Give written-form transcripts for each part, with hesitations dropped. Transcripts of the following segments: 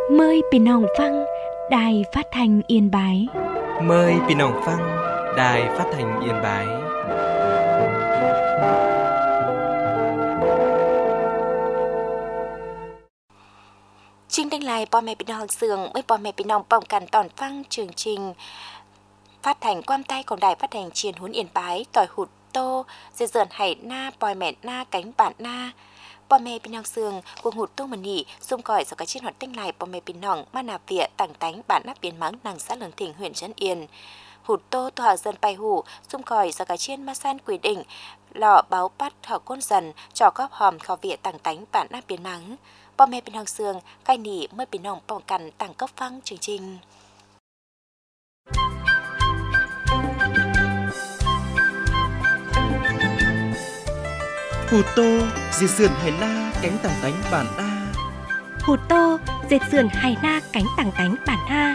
Mờiพี่น้องฟังđài phát thanh Yên Bái. Mời พี่น้องฟัง Đài Phát thanh Yên Bái. Chương trình lạiพ่อแม่พี่น้องเสืองไม่พ่อแม่พี่น้องป้องกันตอนฟังchương trình phát thanh quam tayของ Đài Phát thanh Truyền Huấn Yên Bái tỏi hụt tô dệt dợn hải na pòi mẹ na cánh bản naพ่อแม่พี่น้องเสืองกุหุดตู้มันนี่ซุ่มก่อยสกัดชิ้นหอดติ้งลายพ่อแม่พี่น้องมานาเวียต่างแตงบ้านนับเปลี่ยนมังนางxã Lương Thịnh huyện Trấn Yênหุดโตตัวหาdânไปหูซุ่มก่อยสกัดชิ้นมาสั้นquy định lọ báo bắt họ côn dần cho góp hòm khảo việnต่างแตงบ้านนับเปลี่ยนมังพ่อแม่พี่น้องเสืองใกล้หนีเมื่อพี่น้องป้องกันต่างก็ฟังจริง Hù tô, diệt sườn hải na, cánh tàng tánh bản đa. Hụt tô, dệt sườn hài na cánh tàng tánh bản ha.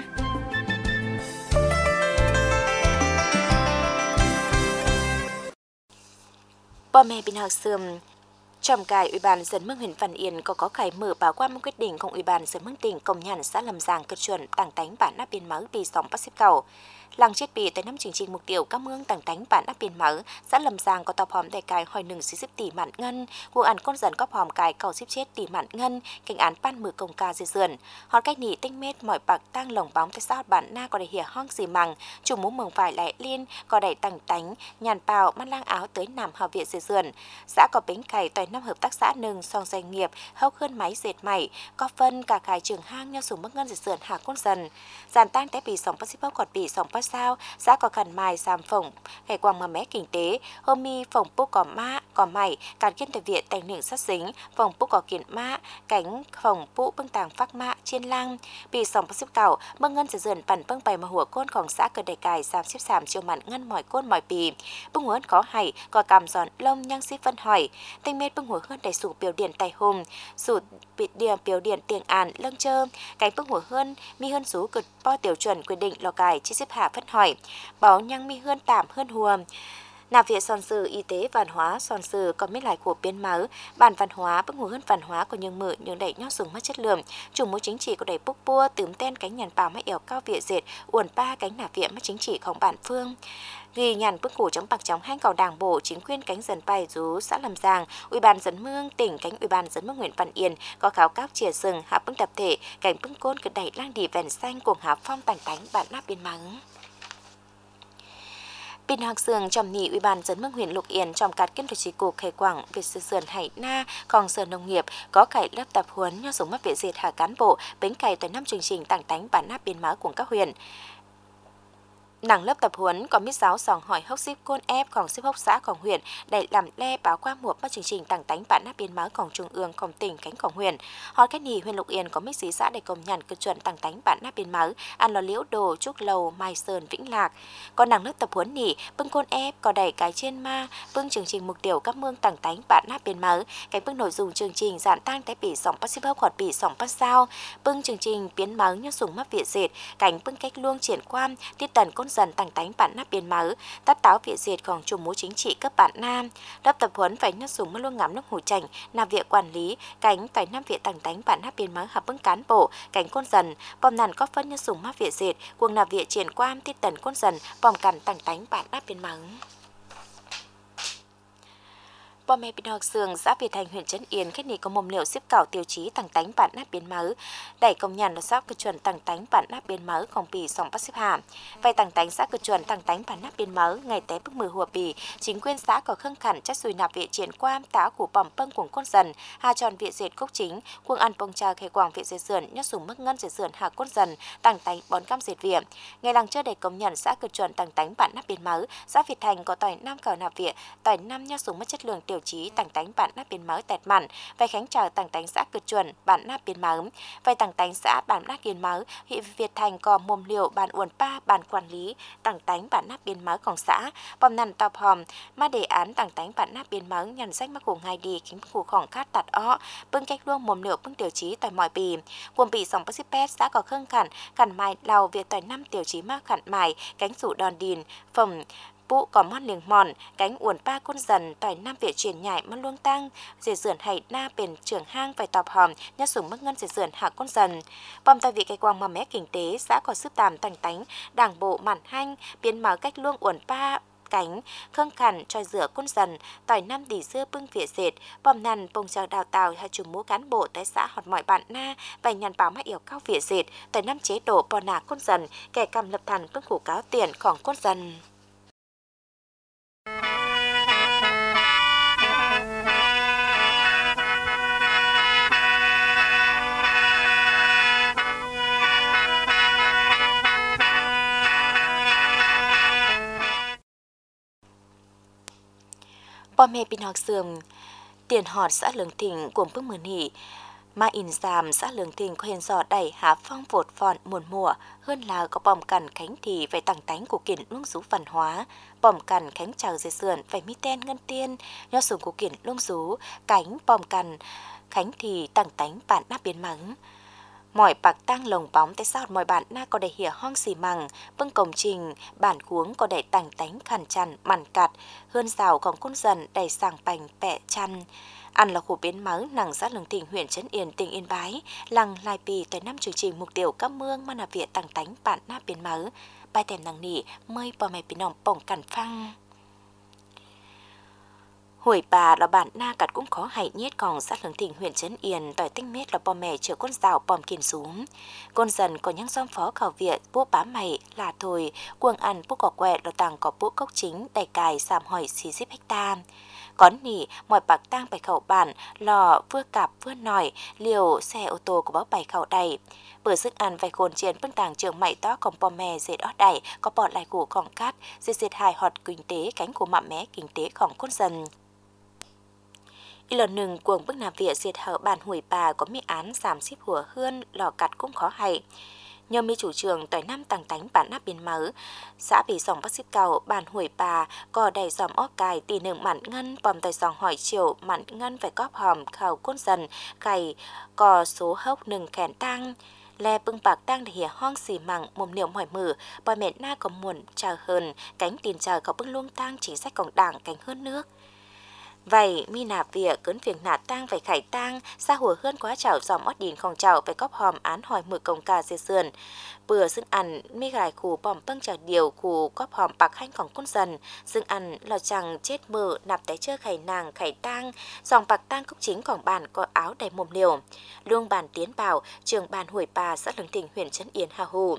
พ่อแม่พี่น้องเสืองtrong cài Ủy ban dân Mương huyện Văn Yên có khải mở báo qua một quyết định của Ủy ban dân Mương tỉnh công nhận xã Lâm Giang cực chuẩn tàng tánh bản áp biên máu bị sóng bắt xếp cầu. Làng chết bị tới năm chương trình mục tiêu các mương tàng tánh bản áp biên máu, xã Lâm Giang có tập hòm đại cài hỏi nừng xí xếp tỷ mạn ngân, cuộc án con dần góp hòm cài cầu xếp chết tỷ mạn ngân, cảnh án ban mở công ca dây dườn. Họ cách nỉ tinh mết mọi bạc tăng lồng bóng tới xã bản na có đầy hỉa hoang gì mằng, chủ mũ mường phải lại liên có đầy tàng tánh, nhàn bào mắt lang áo tới nằm hào viện dây dườn. Xã có bến cày toàn năm hợp tác xã nừng song doanh nghiệp hốc hơn máy dệt mảy có phân cả cài trường hang nhau sùng mức ngân dệt sườn hạ con dần giàn tăng té bị sòng phát xếp quạt bị sòng phát sao xã có khẩn mài xàm phồng ngày quang mà mé kinh tế hôm mi phồng bút cỏ mã cỏ mảy càn kiên tại viện thành nưởng sát dính phồng bút cỏ kiện mã cánh phồng bút bưng tàng phát mã trên lang bị sòng phát xếp cầu mức ngân dệt sườn bản bưng bày mà hùa cônของxã cờ đại cài xàm xếp xàm chiều mặn ngân mỏi côn mỏi bì bưng huấn có hay có cằm giòn lông nhang xếp phân hỏi tinh mết bưng huấn hơn đầy sủ biểu điện tài hùng sủ bị điểm biểu điện tiền an lâng chơ cánh bưng huấn hơn mi hơn số cực po tiểu chuẩn quyết định lò cài chi xếp hạ phân hỏi báo nhang mi hơn tạm hơn hùa nạp viện son sử y tế văn hóa son sử có mấy lại của biên máu bản văn hóa bức ngủ hơn văn hóa của những mự những đẩy nhót sùng mất chất lượng chủ mối chính trị của đẩy bốc bua tướm ten cánh nhàn bào máy ẻo cao viện dệt uẩn ba cánh nạp viện mất chính trịของbản phương ghi nhàn bức củ chống bạc chống hang cầu đảng bộ chính quyền cánh dần bay rú xã Lâm Giang ủy ban dân mương tỉnh cánh ủy ban dân mương huyện Văn Yên có khảo cáo chìa rừng hạ bưng tập thể cánh bưng côn cực đẩy lang đi vèn xanh cùng hạ phong tành tánh bản nắp biên mắng Pin Hạc Sương trong nỉ Ủy ban dân Mương huyện Lục Yên trong cát kiêm thủ chỉ cục Khải Quảng việc sử sườn hải na còn sở nông nghiệp có cải lớp tập huấn nhau dùng mất viện dệt hạ cán bộ bến cày tới năm chương trình tặng tánh bản nắp biên máu của các huyện Nặng lớp tập huấn có mít giáo sòng hỏi hốc xíp côn épของxíp hốc xãของhuyện để làm le báo qua một các chương trình tặng tánh bản nắp biên máuของtrung ươngของtỉnh cánhของhuyện họ cách nỉ huyện Lục Yên có mít xí xã để công nhận cực chuẩn tặng tánh bản nắp biên máu ăn lò liễu đồ trúc lầu mai sơn vĩnh lạc còn nặng lớp tập huấn nỉ bưng côn ép có đẩy cái trên ma bưng chương trình mục tiêu các mương tặng tánh bản nắp biên máu cái bưng nội dung chương trình giản tăng té bị sòng bắt xíp hốc hoặc bị sòng bắt sao bưng chương trình biến máu như sùng mắc viện dệt cảnh bưng cách luông triển quan tiết tần côn dần tặng tánh bản nắp biên máu tát táo viện dệtของchủ mối chính trị cấp bản nam lớp tập huấn phải nhất dùng mất luôn ngắm nước hồ chảnh nạp viện quản lý cánh tại năm viện tặng tánh bản nắp biên máu hợp bưng cán bộ cánh côn dần bom nàn có phân nhất dùng mắc viện dệt cuồng nạp viện triển quan tiết tần côn dần bom cản tặng tánh bản nắp biên máuพ่อแม่พี่น้องเสืองxã Việt Thành huyện Trấn Yên kết nỉ có mồm liệu xếp cảo tiêu chí tặng tánh bản nắp biên máu đẩy công nhận là xã cực chuẩn tặng tánh bản nắp biên máuของปี2015về tặng tánh xã cực chuẩn tặng tánh bản nắp biên máu ngày té bức mười hùa bì chính quyền xã có khương khẩn chất xùi nạp viện triển quan táo của bỏm pâng cuồng côn dần hà tròn viện dệt cốc chính cuồng ăn bông trà khề quảng viện dệt sườn nhất sùng mức ngân dệt sườn hà côn dần tặng tánh bón cam dệt viện ngày làng chưa để công nhận xã cực chuẩn tặng tánh bản nắp biên máu xã Việt Thành có tỏi năm cào nạp viện tỏi năm nhất sùng mất chất lượng tiêu chí tặng tánh bản nắp biên máu tẹt mặn về khánh chào tặng tánh xã cực chuẩn bản nắp biên máu về tặng tánh xã bản nắp biên máu huyện Việt Thành có mồm liệu bản uẩn ba bản quản lý tặng tánh bản nắp biên máuของxã bom nằn tọp hòm mà đề án tặng tánh bản nắp biên máu nhận sách mắc của ngày đi kính củaของcátตัดอ้อbưng cách luông mồm liệu bưng tiêu chí tại mọi bì quần bì sòng Pacific xã có khương khẩn khẩn mài lào việc tại năm tiêu chí mắc khẩn mài cánh sủ đòn đìn phẩm Bụ có món liềng mòn, cánh uốn ba côn dần tỏi nam Việt truyền nhảy món luông tăng, dễ dườn hay na bền trưởng hang phải tọp hòm, nhát sủng mất ngân dễ dườn hạ côn dần. Bom tại vị cái quang mà mé kinh tế, xã có sức tàm tành tánh, đảng bộ mản hanh, biến mở cách luông uốn ba cánh khương khẩn cho rửa côn dần tỏi năm đỉ dưa bưng vỉa dệt bom nằn bông chờ đào tàu hay chủ mũ cán bộ tại xã họt mọi bạn na vài nhàn báo mãi yêu cao vỉa dệt tỏi năm chế độ bò nà côn dần kẻ cầm lập thần bưng khủ cáo tiềnของcôn dần. Bò mẹ bình học sườm tiền họt xã Lương Thịnh cùng bước mưa nỉ mà in giảm xã Lương Thịnh có hiện rõ đẩy hạ phong vột phòn muôn mùa hơn là có bòm cằn khánh thì phải tặng tánh của kiện luông rú văn hóa bòm cằn khánh chào dây sườn phải mi ten ngân tiên nho sùng của kiện luông rú cánh bòm cằn khánh thì tặng tánh bản nắp biến mắng mọi bạc tăng lồng bóng tại sao mọi bạn na có đầy hỉa hoang xì mằng bưng công trình bản cuống có đầy tàng tánh khẩn chằn mặn cặt hơn rào còn côn dần đầy sàng bành bẹ chăn ăn là khu biến máu nằng xã Lương Thịnh huyện Trấn Yên tỉnh Yên Bái làng Lai Pì tới năm chương trình mục tiêu các mương mà là viện tàng tánh bản na biến máu bài tèm nằng nỉ mây bò mẹ biến nòng bổng cẩn phăng. Hồi bà là bạn na cặt cũng khó hại nhét còn xã Lương Thịnh huyện Trấn Yên tỏi tinh mết là bò mẹ chở con rào bòm kiên xuống. Con dần có những xóm phó khảo viện bố bá mày là thôi cuồng ăn bố cỏ quẹt là tàng có bố cốc chính đầy cài sàm hỏi xí xíp hecta. Có nỉ mọi bạc tang bài khẩu bản lò vừa cạp vừa nòi liều xe ô tô của báo bài khẩu đầy. Bữa sức ăn vài khôn chiến bưng tàng trường mạy tó còn bò mè dệt ót đẩy có bọt lại củ còn cát dệt hài họt kinh tế cánh của mạ mé kinh tếของcon dần. Y lần hนึ่งcuồng bức nà viện diệt hở bản hủy bà có mỹ án giảm xíp hùa hươn lò cặt cũng khó hay. Nhờ mi chủ trường tỏi năm tàng tánh bản nắp biến mớ, xã bị dòng bác xíp cầu bản hủy bà có đầy dòm óc cài tỷ nương mặn ngân bòm tỏi dòng hỏi chiều mặn ngân phải cóp hòm khảo côn dần cày có số hốc nừng khèn tăng. Lè bưng bạc tăng để hỉa hoang xì măng mồm niệm hỏi mử bòi mẹ na có muộn chờ hơn cánh tiền chờ có bưng luông tăng chính sách cộng đảng cánh hơn nước. Vậy mi nạp việc cấn việc nạ tang phải khải tang xa hùa hơn quá chảo dòm ót đìn không chảo phải cóp hòm án hỏi mực công ca dê sườn bữa xưng ăn mi gài khủ bòm bâng chảo điều khủ cóp hòm bạc hanhของcôn dần xưng ăn lò chẳng chết mờ nạp té chơ khải nàng khải tang dòng bạc tang cốc chínhของbàn có áo đầy mồm liều luông bàn tiến bảo trường bàn hủy bà xã Lương Thịnh huyện Trấn Yên hà hù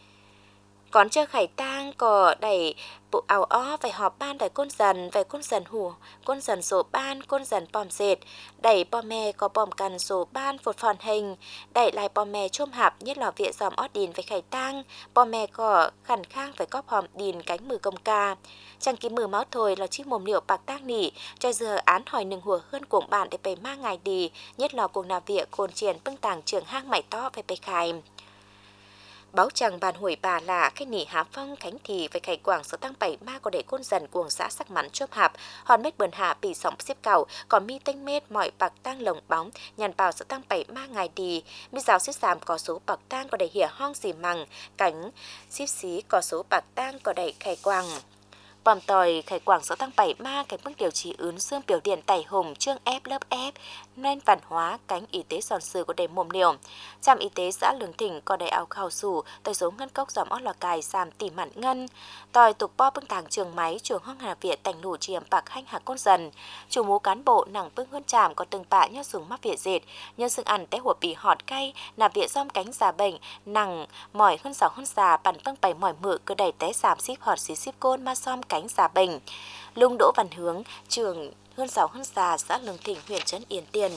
còn chơi khải tang có đầy bộ áo ó phải họp ban đầy côn dần hù côn dần sổ ban côn dần bòm dệt đẩy bò mè có bòm cằn sổ ban phột phòn hình đẩy lại bò mè chôm hạp nhất lò viện dòm ót đìn phải khải tang bò mè có khẩn khang phải cóp hòm đìn cánh mừ công ca chẳng ký mừ máu thôi là chiếc mồm liệu bạc tác nỉ cho giờ án hỏi nừng hùa hơn cuồng bạn để bày ma ngày đi nhất lò cuồng nào viện cồn triển bưng tàng trường hang mảy to phải bày khai báo chẳng bàn hủy bà là cái nỉ hạ phong khánh thì phải khải quảng số tăng 7 ma có để côn dần cuồng xã sắc mắn chốt hạp hòn mét bờn hạ bị sóng xếp cầu còn mi tênh mét mọi bạc tăng lồng bóng nhàn bào số tăng 7 ma ngày đi mi giáo xếp giảm có số bạc tăng có để hỉa hoang xì mằng cánh xíp xí có số bạc tăng có để khải quảng bòm tỏi khải quảng số tăng 7 ma cái mức điều trị ướn xương biểu điện tẩy hùng trương ép lớp ép nên văn hóa cánh y tế sòn sừ có đầy mồm liều trạm y tế xã Lương Thịnh có đầy áo khảo sủ tỏi số ngân cốc dòm ót lò cài xàm tỉ mặn ngân tỏi tục bo bưng tàng trường máy trường hoang hà viện tành lũ chiếm bạc hanh hạ côn dần chủ mũ cán bộ nặng bưng hơn tràm có từng bạ nhớ dùng mắc viện dệt nhân xương ăn té hủa bì họt cay nạp viện dòm cánh già bệnh nặng mỏi hơn sáu hơn già bản bưng bày mỏi mự cứ đầy té xàm xíp họt xí xíp côn ma xóm cánh già bệnh lung Đỗ Văn Hướng trường hơn 6 hơn già xã Lương Thịnh huyện Trấn Yên tiền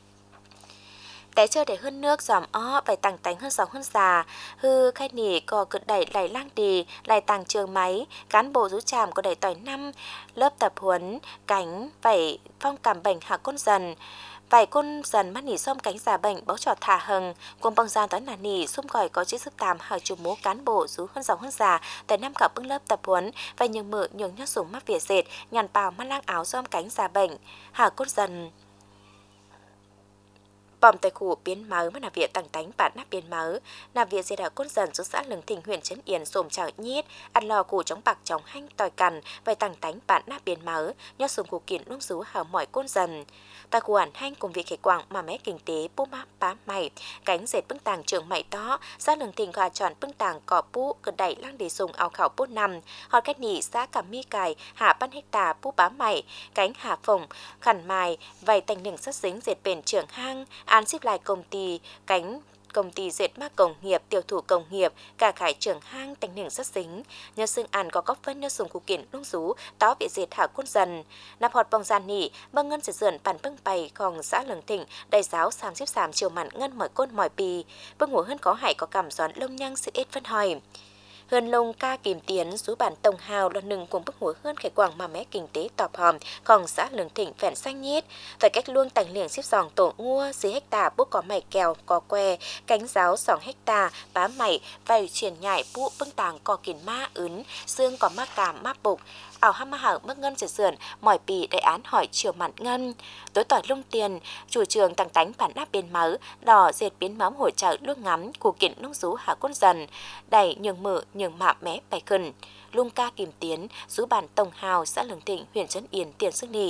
té chơi để hơn nước dòm ó phải tàng tánh hơn 6 hơn già hư khai nỉ có cực đẩy lại lang đi lại tàng trường máy cán bộ rú tràm có đẩy tỏi năm lớp tập huấn cánh phải phong cảm bệnh hạ côn dần vài côn dần mắt nỉ xôm cánh giả bệnh báo trò thả hừng cùng bằng gian toán là nỉ xung gọi có chữ sức tàm hàng chục mố cán bộ rú hơn 6 hơn già tại năm cả bưng lớp tập huấn và nhường mự nhường nhát súng mắc vỉa dệt nhàn bào mắt lang áo xôm cánh giả bệnh hạ côn dần bom tại khu biến máu mà nà viện tàng tánh bản nắp biến máu nà viện dệt ở côn dần xuất xã Lương Thịnh huyện Trấn Yên xồm chảo nhiết ăn lò củ chống bạc chống hanh tòi cằn về tàng tánh bản nắp biến máu nhớ sùng cụ kiện nung rú hào mỏi côn dần tại khu ảnh hanh cùng việc khởi quảng mà mé kinh tế bố má bá mày cánh dệt bưng tàng trường mày đó xã Lương Thịnh gà tròn bưng tàng cỏ bú cờ đẩy lang để dùng áo khảo bút nằm họ cách nhị xã cả mi cài hạ ban hecta bú bá mày cánh hạ phồng khẩn mài vầy thành nừng xuất dính dệt bền trưởng hang an xếp lại công ty cánh công ty dệt mác công nghiệp tiêu thụ công nghiệp cả khải trưởng hang thành nừng xuất dính nhờ xương ăn có góp phân nhờ dùng cụ kiện nung rú đó bị dệt hạ quân dần nạp họt bong gian nỉ băng ngân dệt dườn bản bưng bày còn xã Lương Thịnh đại giáo sàm xếp sàm chiều mặn ngân mỏi côn mỏi bì bưng ngủ hơn có hải có cảm gión lông nhang sự ít phân hỏi hơn lông ca kìm tiến rú bản tổng hào là nừng cùng bức ngủ hơn khải quảng mà mé kinh tế tọp hòm còn xã Lương Thịnh phèn xanh nhiết tại cách luôn tành liền xếp giòn tổ ngua dưới hecta bút có mày kèo có que cánh giáo 2 hecta bá mày vầy triển nhại bút bưng tàng có kín ma ướn xương có ma cảm ma bục ảo ham ma hảo mất ngân dệt dườn mỏi bì đại án hỏi chiều mặn ngân tối tỏi lung tiền chủ trường tàng tánh bản nắp biến máu đỏ dệt biến máu hỗ trợ luôn ngắm của kiện nung rú hạ quân dần đẩy nhường mở nhường mạ mé bài khẩn lung ca kìm tiến rú bản tổng hào xã Lương Thịnh huyện Trấn Yên tiền sức nỉ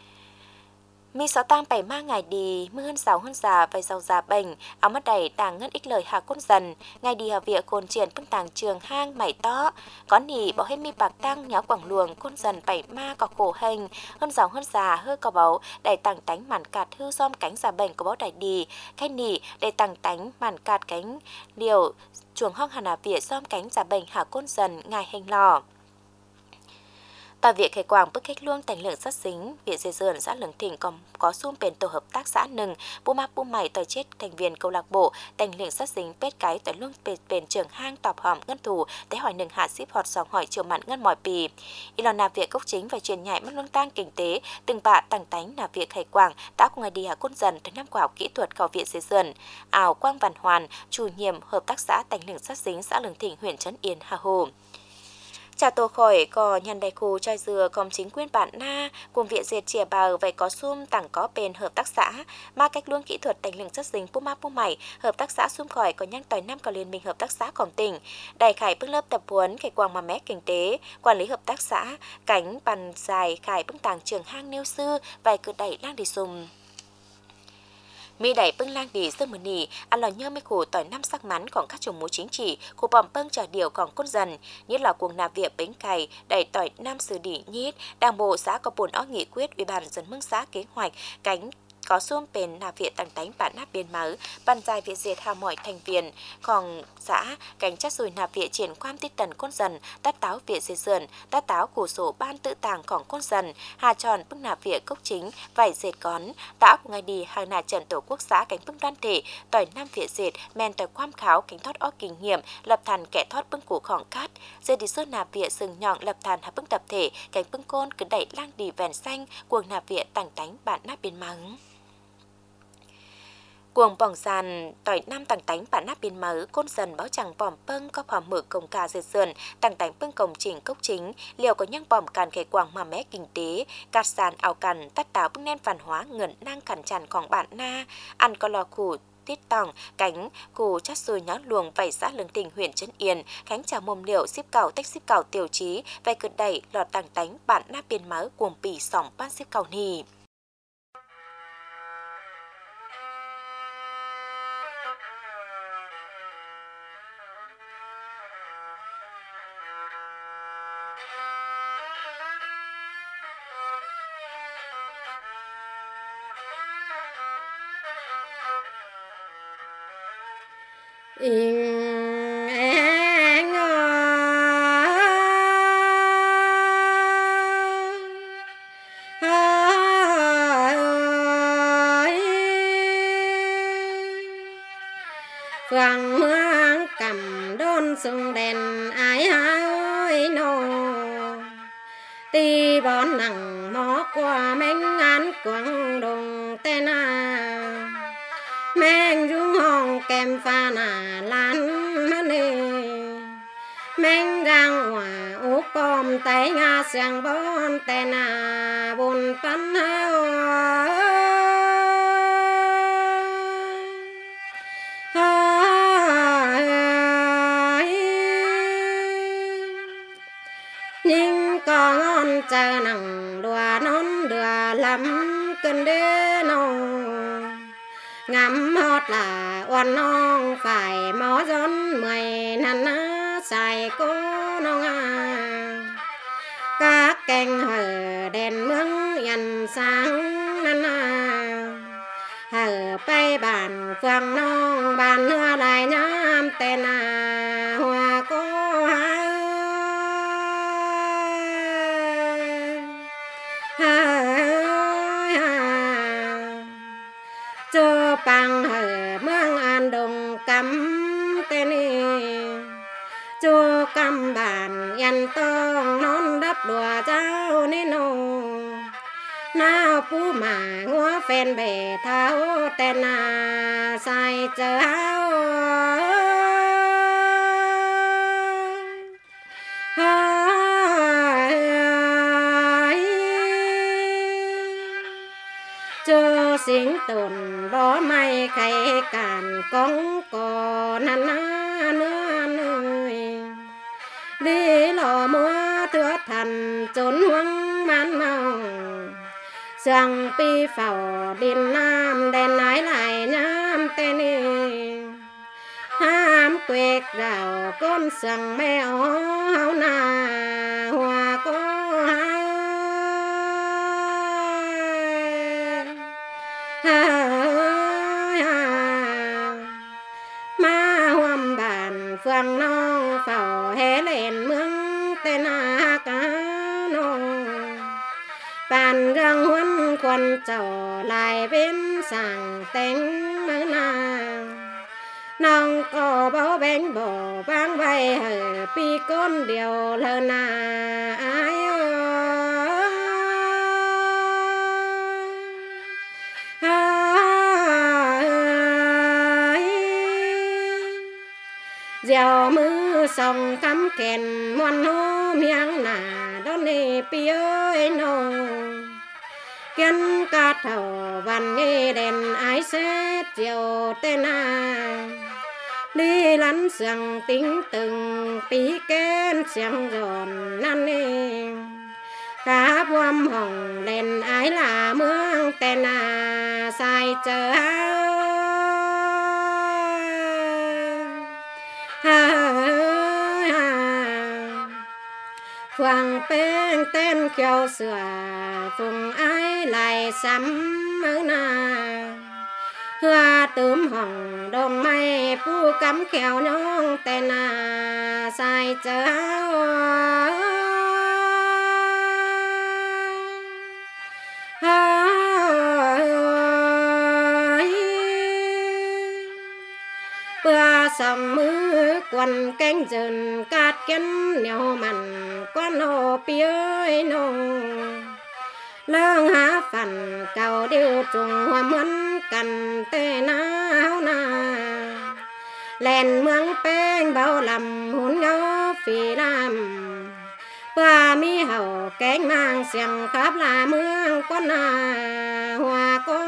mi sáu tang 7 ma ngày đi mưa hơn 6 hơn già vài giàu già bệnh áo mắt đầy đàng ngân ích lời hạ quân dần ngày đi hà vía cồn triển bưng tàng trường hang mày to có nỉ bỏ hết mi bạc tăng nháo quảng luồng quân dần 7 ma có khổ hành hơn 6 hơn già hơi có báu đầy tàng tánh màn cạt hư xóm cánh già bệnh có báu đại đi khai nỉ đầy tàng tánh màn cạt cánh điều chuồng hong hà vía xóm cánh già bệnh hạ quân dần ngày hành lò tại việc khởi quảng bức khách luông thành lượng sát dính việc dây dườn xã Lương Thịnh có xung bền tổ hợp tác xã nừng bù ma bù mày tỏi chết thành viên câu lạc bộ thành lượng sát dính pết cái tỏi luông bền trưởng hang tọp hòm ngân thủ tế hỏi nừng hạ ship họt sòng hỏi chiều mặn ngân mỏi pì ilona việc gốc chính và truyền nhại mất luông tang kinh tế từng bạ tàng tánh là việc khởi quảng đã cùng ngày đi hạ quân dần tới năm quả kỹ thuật cầu viện dây dườn ảo quang văn hoàn chủ nhiệm hợp tác xã thành lượng sát dính xã Lương Thịnh huyện Trấn Yên Hà Hồ chào tổ khỏi có nhân đại khu trai dừa còn chính quyền bản na cùng viện dệt chìa bào vậy có sum tặng có bên hợp tác xã mà cách luôn kỹ thuật thành lượng chất dính pú ma pú mày hợp tác xã sum khỏi có nhang tỏi năm có liên minh hợp tác xãของtỉnh đại khải bước lớp tập huấn khải quang mà mé kinh tế quản lý hợp tác xã cánh bàn dài khải bưng tàng trường hang nêu sư vài cự đẩy lang đi sum mi đẩy bưng lang đi sơ mờ nỉ ăn lò nhơ mấy khổ tỏi năm sắc mắn còn các chủng mối chính trị khu bom bưng trả điều còn cốt dần nhất là cuồng nạp viện bến cày đẩy tỏi năm xử đỉ nhít đảng bộ xã có buồn ó nghị quyết ủy ban dân mương xã kế hoạch cánh có xuông bền nạp viện tàng tánh bản nắp biên máu ban dài viện dệt hào mọi thành viên còn xã cánh chất rồi nạp viện triển quan tích tần côn dần tát táo viện dệt dườn tát táo của sổ ban tự tàng còn côn dần hà tròn bưng nạp viện cốc chính vải dệt cón táo của ngày đi hàng nà trần tổ quốc xã cánh bưng đoan thể tỏi năm viện dệt men tỏi quam kháo cánh thoát ó kinh nghiệm lập thành kẻ thoát bưng củ khỏng cát dệt đi sơn nạp viện sừng nhọn lập thành hà bưng tập thể cánh bưng côn cứ đẩy lang đi vèn xanh cuồng nạp viện tàng tánh bản nắp biên mắng cuồng bỏng sàn tỏi năm tàng tánh bản nắp biên máu côn dần báo chẳng bỏm pâng có phàm mở công ca dệt sườn tàng tánh pâng công chỉnh cốc chính liệu có nhang bỏm càn khải quảng mà mé kinh tế cát sàn ảo cằn tát táo bưng nen văn hóa ngẩn năng cằn trànของbản na ăn có lò khủ tiết tòng cánh cù chát xôi nhó luồng vảy xã Lương Thịnh huyện Trấn Yên khánh trà mồm liệu ship cào tách ship cào tiểu trí vay cực đẩy lọt tàng tánh bản nắp biên máu cuồng pì sòng ban ship cào nì anh vàng mưa cầm đôn sung đèn ai ơi nô ti bón nặng mó qua mênh án quăng đồng tên à mênh rung hồng kem pha nà lan nê mênh gang hòa úp bom tay nga sang bón tên à bồn pan heo nằng đùa nón đùa lắm cơn đê nô ngắm hót là oan nong phải mó gión 10 năm xài cô nong các canh hở đèn mướn dần sáng năn hở bay bàn phượng nong bàn nữa lại nhám tên hoa cô cho bằng hở mương an đồng cắm tên cho cắm bàn yên tông nón đắp đùa cháu nên nô nào pu mà ngó phen bể tháo tên sai chờ áo cho sinh tồn bỏ may khay càn con cò năn nữa nơi đi lò múa thưa thần trốn hoang man màu sang pi phào điên nam đèn ái lại nhám tên ham quẹt rào con sang mèo hao na hoa có ma hoam bàn phượng nong phào hé lên mương tên cá nô bàn răng huân quần trầu lại bên sàng tính mơ nong có bao bánh bò vang bay hở pi con điều lơ ai dèo mưa sông cắm kèn muôn hô miếng nà đón nê pi ơi nô kiến ca thầu văn nghe đèn ái xét chiều tên đi lắn sương tính từng tí kén xiang giòn năn nê cá buồm hồng lên ái là mương tên sai chờ phượng bên tên kêu sửa phùng ái lại sắm mơ na hoa tướm hồng đồng mây pu cắm kẹo nhong tên sai chờ bữa sông mưa quần cánh rừng cát kiến nhau mặn quan hồ piơi nô lương há phần cầu điêu trùng hoa muốn cần tê náo na lên mương bên bao lầm hôn nhau phi làm bữa mi hậu cánh mang xiềng khắp là mương quan hoa có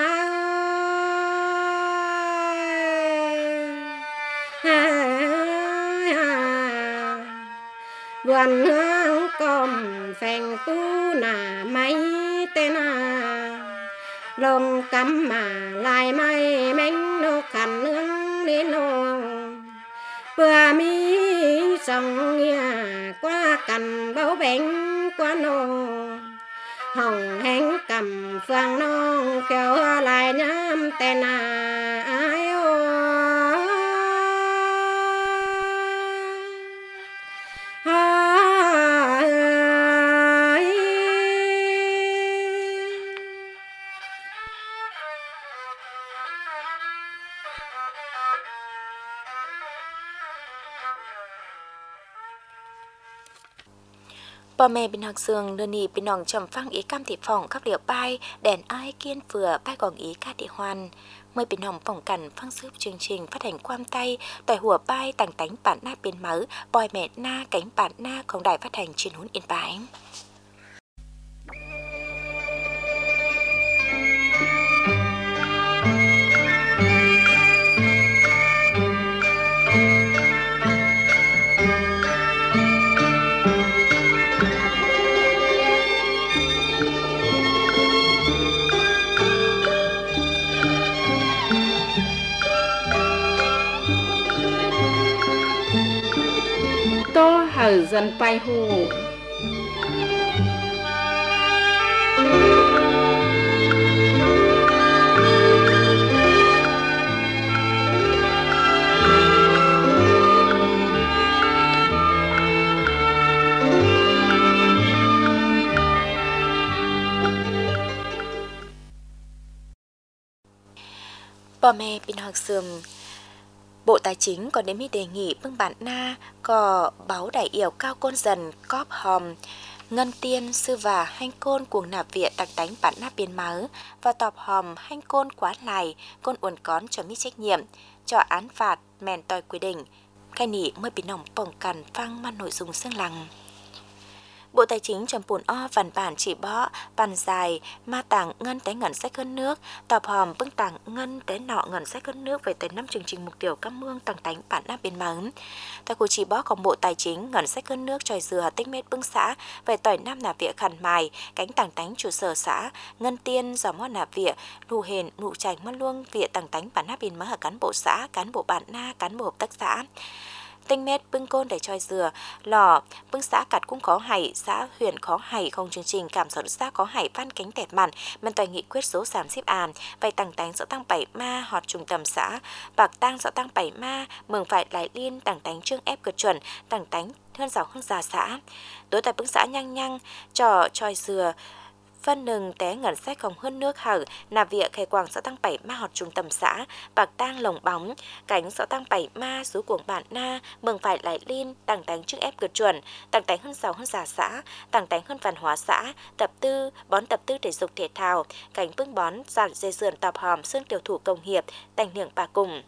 vườn hương com phèn tu nà máy tên lồng cắm mà lại may mánh nô khăn nương đi nô bữa mi sông nhà qua cằn bao bánh qua nô hồng hánh cầm phượng nong kéo lại nhám tên ai ô Bà mẹ bên học sương đơn ý bên nòng trầm phăng ý cam thị phòng các liệu bài đèn ai kiên vừa bài gòn ý ca địa hoàn mời bên nòng phòng cảnh phăng sức chương trình phát hành quam tay tỏi hùa bài tàng tánh bản na bên mớ bòi mẹ na cánh bản na công đài phát hành trên hún Yên Bái. hở dần bay hù Bò mẹ bên học sườm Bộ Tài chính còn đến mi đề nghị bưng bản na có báo đại yểu cao côn dần cóp hòm ngân tiên sư và hanh côn cuồng nạp viện tạc đánh bản na biên máu và tọp hòm hanh côn quá lại côn uốn cón cho mi trách nhiệm cho án phạt mèn tòi quy định cái nỉ mới bị nòng bổng cằn phăng mang nội dung xương lằng. Bộ Tài chính trầm bùn o văn bản chỉ bó bàn dài ma tàng ngân té ngân sách hơn nước tọp hòm bưng tàng ngân té nọ ngân sách hơn nước về tới 5 chương trình mục tiêu các mương tàng tánh bản áp biên mắng. Tại cuộc chỉ bóของBộ Tài chính ngân sách hơn nước tròi dừa tích mết bưng xã về tỏi nam nạp viện khẩn mài cánh tàng tánh trụ sở xã ngân tiên dò mót nạp viện nụ hền nụ trành mất luông viện tàng tánh bản áp biên mắng ở cán bộ xã cán bộ bản na cán bộ hợp tác xã. Tinh mét bưng côn để choi dừa, lò, bưng xã cặt cũng có hảy, xã huyện có hảy không chương trình cảm dẫn xã có hảy van cánh tẹt mặn, men tòa nghị quyết số 30 an, vậy tăng tánh sẽ tăng 7 ma họt trung tâm xã, bạc tăng sẽ tăng 7 ma, mừng phải lại liên tăng tánh trương ép cực chuẩn, tăng tánh hơn giàu hơn già xã. Đối tại bưng xã nhăng nhăng, trò choi dừa, phân nừng té ngân sách không hơn nước hở nạp viện khai quảng sẽ tăng 7 ma họt trung tâm xã bạc tang lồng bóng cánh sẽ tăng 7 ma rú cuồng bản na mừng phải lại liên tăng tánh trước ép cực chuẩn tăng tánh hơn giàu hơn già xã tăng tánh hơn văn hóa xã tập tư bón tập tư thể dục thể thao cánh bưng bón giản dây sườn tọp hòm xương tiểu thủ công hiệp tành niệm bà cùng.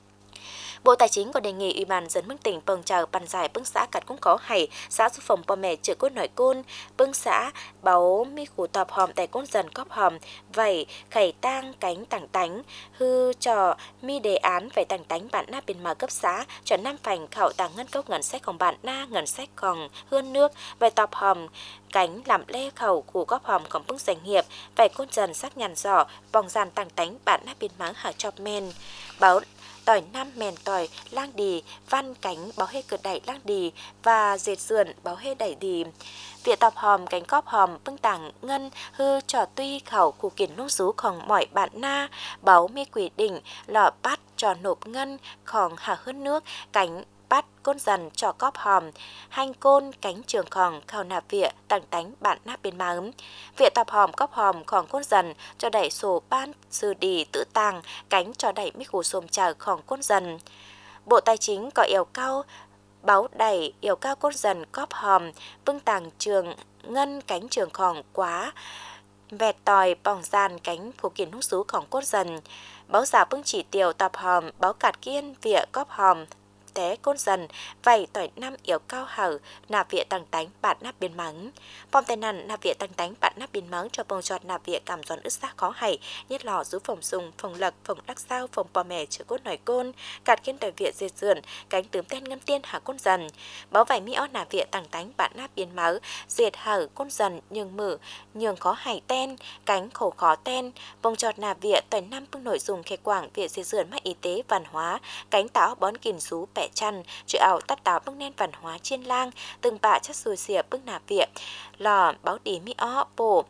Bộ Tài chính còn đề nghị Ủy ban dân mức tỉnh bồng chào bàn giải bưng xã cắt cũng có hảy xã su phòng bò mẹ chữa cốt nổi côn bưng xã báo mi khủ tọp hòm tại côn dần cóp hòm vậy khẩy tang cánh tảng tánh hư trò mi đề án về tảng tánh bản na bên mà cấp xã cho 5 phành khảo tàng ngân cốc ngân sáchของbản na ngân sách còn hơn nước về tọp hòm cánh làm lê khẩu của góp hòmของbưng doanh nghiệp về côn dần sắc nhàn giỏ vòng dàn tảng tánh bản na bên máng hả chọc men báo tỏi năm mèn tỏi lang đì văn cánh báo hê cực đẩy lang đì và dệt sườn báo hê đẩy đì viện tọp hòm cánh cóp hòm bưng tảng ngân hư trò tuy khẩu cụ kiển nông súของmọi bạn na báo mi quỷ đỉnh lò bắt trò nộp ngânของhà hơn nước cánh bắt côn dần trò cóp hòm hanh côn cánh trường khòng khảo nạp viện tặng tánh bản nạp biên má viện tọp hòm cóp hòmของcôn dần cho đẩy sổ ban sư đi tự tàng cánh cho đẩy mít củ xôm tràของcôn dần. Bộ Tài chính có yêu cao báo đẩy yêu cao côn dần cóp hòm bưng tàng trường ngân cánh trường khòng quá vẹt tòi bỏng gian cánh phụ kiến hút xúของcôn dần báo giả bưng chỉ tiểu tọp hòm báo cạt kiên vỉa cóp hòm té côn dần vậy tỏi năm yếu cao hở nạp viện tăng tánh bản nạp biên mắng bom tai nạn nạp viện tăng tánh bản nạp biên mắng cho bông giọt nạp viện cảm doan ức xác khó hảy nhất lò rú phòng sùng phòng lật phòng đắc sao phòng bò mè chữa cốt nổi côn cạt kiên tỏi viện diệt dườn cánh tướm tên ngân tiên hạ côn dần báo vải mi ó nạp viện tăng tánh bản nạp biên máu diệt hở côn dần nhường mở nhường khó hảy ten cánh khổ khó ten bông giọt nạp viện tỏi năm bưng nội dung khai quảng viện diệt dườn mắc y tế văn hóa cánh táo bón kìm rú bẻ chăn chữ ảo tắt táo bưng nen văn hóa chiên lang từng bạ chất xùi xỉa bưng nạp viện lò báo đi mi ó bổ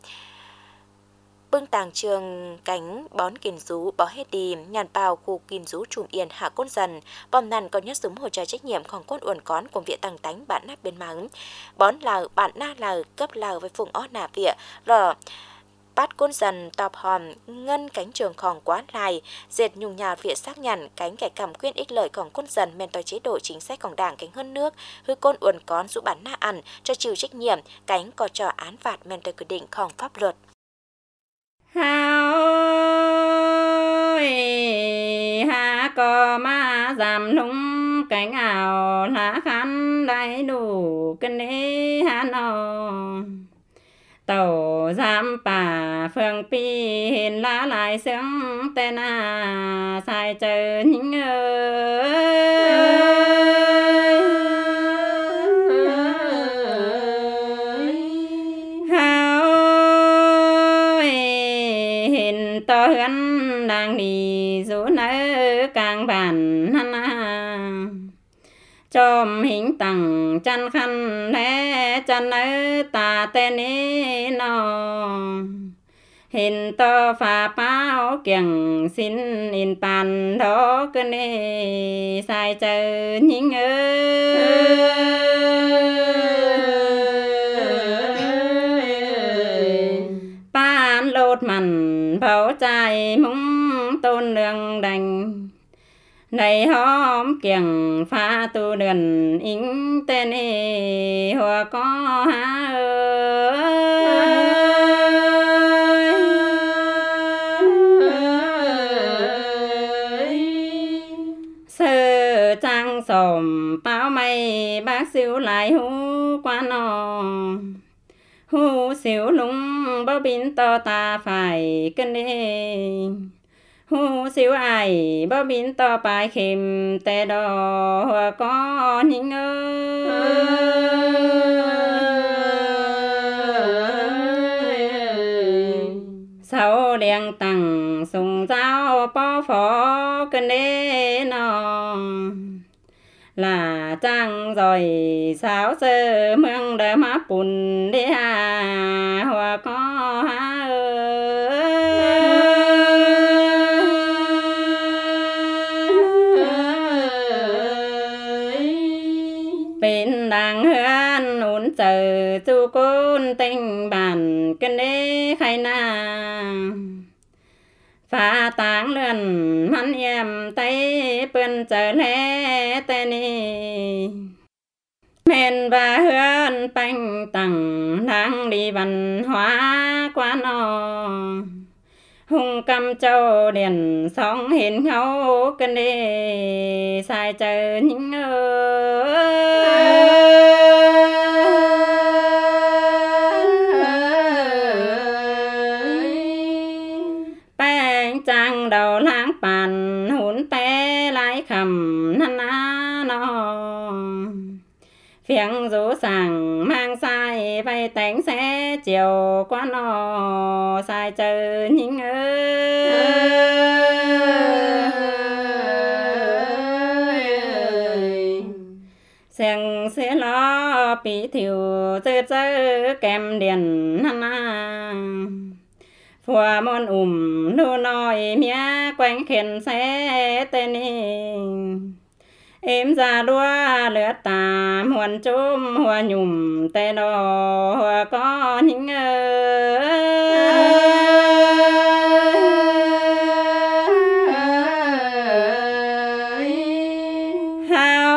bưng tàng trường cánh bón kìm rú báo hết đi nhàn bào khu kìm rú trùm yên hạ côn dần bom nằn có nhất súng hỗ trợ trách nhiệmของcôn uẩn cón của viện tăng tánh bản nạp biên mắng bón lào bản na lào cấp lào với phùng ó nạp viện lò bắt côn dần tọp hòm ngân cánh trường khòng quá lại dệt nhung nhào viện xác nhận cánh kẻ cầm quyên ích lợiของcôn dần men tòi chế độ chính sáchของđảng cánh hơn nước hư côn uẩn cón dụ bản na ăn cho chịu trách nhiệm cánh có trò án phạt men tòi quy địnhของpháp luật. Hào ha có ma giảm nung cánh ảo lá khăn đầy đủ cân đế hà nò tàu giam bà phương pi hình lá lại sướng tên à sai chờ những hào hình to hơn đang đi rủ nỡ càng bản hana จอมหิงตังจันคันแลจันเนื้อตาเตนี้นอเห็นต่อฝ่าเป้าเกี่ยงสินอินปันดอกเนสายเจอหญิงป้านโลดมันเผาใจมุ้งต้นเรืองดังในหอมเกี่ยงฟ้าตูเดือนอิงเตนหัวก็หาเสือจังสมเป้าไม่บากสิวหลายหูกว่านอหูสิวลุงบ่บินต่อตาไฟกันเด้หูสิวไอบ่บินต่อปลายเข็มแต่ดอกก็หญิงเสาเลียงตั้งส่งเจ้าป้อฟอกันเด้นอlà trang rồi sáo sơ mương đỡ má bùn đi hà hoa có há bên đàng hương ổn chờ chu côn tình bản kinh đế khai na phá táng lươn mắn em tay bươn chờ lẽ tê ni men và hương bánh tặng đang đi văn hóa qua nò hung cầm châu điền sóng hiền ngâu cân đi sai chờ những trang đầu lãng bàn hốn té lái khẩm năn á nó phiếng rú sàng mang sai vay tánh xe chiều qua nó sai chờ những xem sẽ lo bị thiểu dơ dơ kèm điền năn á phùa môn nu nói mía quanh khen xe tên em ra đua lửa tà muôn chôm hoa nhùm tê đò hoa có những hao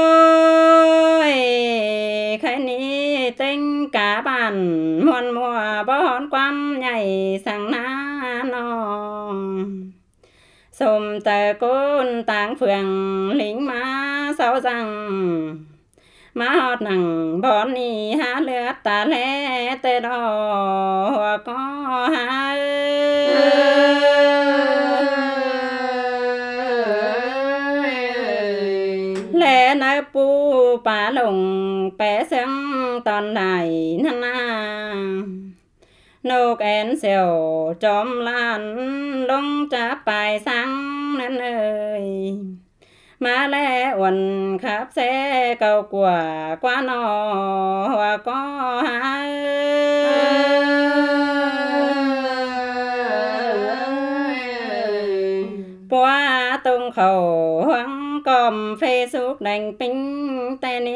khai ni tinh cả bàn muôn mùa bón quăm nhảy sang ná nó xôm tờ côn tàng phường lính má sáu răng má hót nằng bón ni há lướt tà lẽ tê đò hoa có há lẽ nơ pu bà lùng bé xem tòn đài năn à nô kén xèo chóm lan đông trả bài sáng nên ơi má lẽ uẩn khắp xe cầu của qua nò hoa có há qua tung khẩu hoang cầm phê xúc đành pinh tên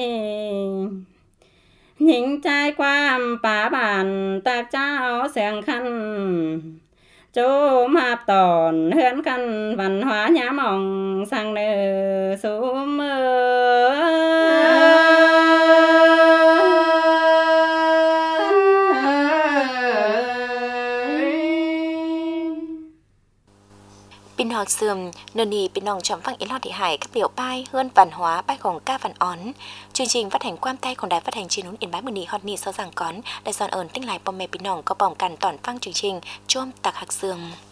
nhìn trai qua bà bàn tạc cháu xèng khăn chú mạp tòn hươn khăn văn hóa nhá mỏng sang nơ số mơ Pin học sườm nền nì pin nòng chấm phăng yến lọt thị hải các biểu bài hơn văn hóa bàiของca văn ón chương trình phát hành quam tayของđài phát hành trên núi yến bái mười nì hot nì sau rằng cón đại giòn ơn tinh lại bom mè pin nòng có bỏng cằn tòn phăng chương trình chôm tạc hạc sườm